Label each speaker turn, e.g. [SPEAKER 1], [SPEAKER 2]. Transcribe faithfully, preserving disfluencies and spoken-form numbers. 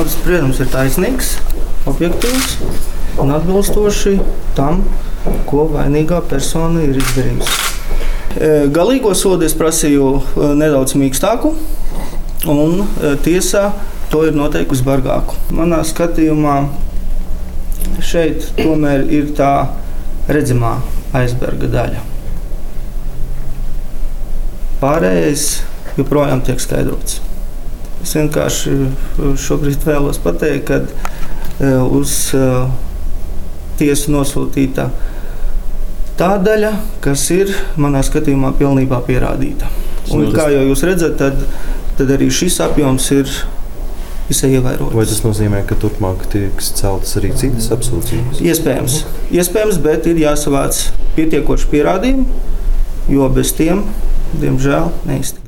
[SPEAKER 1] spriedums ir taisnīgs, objektīvs un atbilstoši tam, ko vainīgā persona ir izdarījusi. Galīgo sodu es prasīju nedaudz mīkstāku, un tiesā to ir noteikusi bargāku. Manā skatījumā šeit tomēr ir tā redzamā aizberga daļa. Pārējais joprojām tiek skaidrots. Es vienkārši šobrīd vēlos pateikt, ka uz tiesu nosūtīta tā daļa, kas ir manā skatījumā pilnībā pierādīta. Un, kā jau jūs redzat, tad, tad arī šis apjoms ir visai ievērojams.
[SPEAKER 2] Vai tas nozīmē, ka turpmāk tiks celtas arī citas apsūdzības?
[SPEAKER 1] Iespējams, Iespējams, bet ir jāsavāc pietiekoši pierādījumi, jo bez tiem, diemžēl, neiztiks.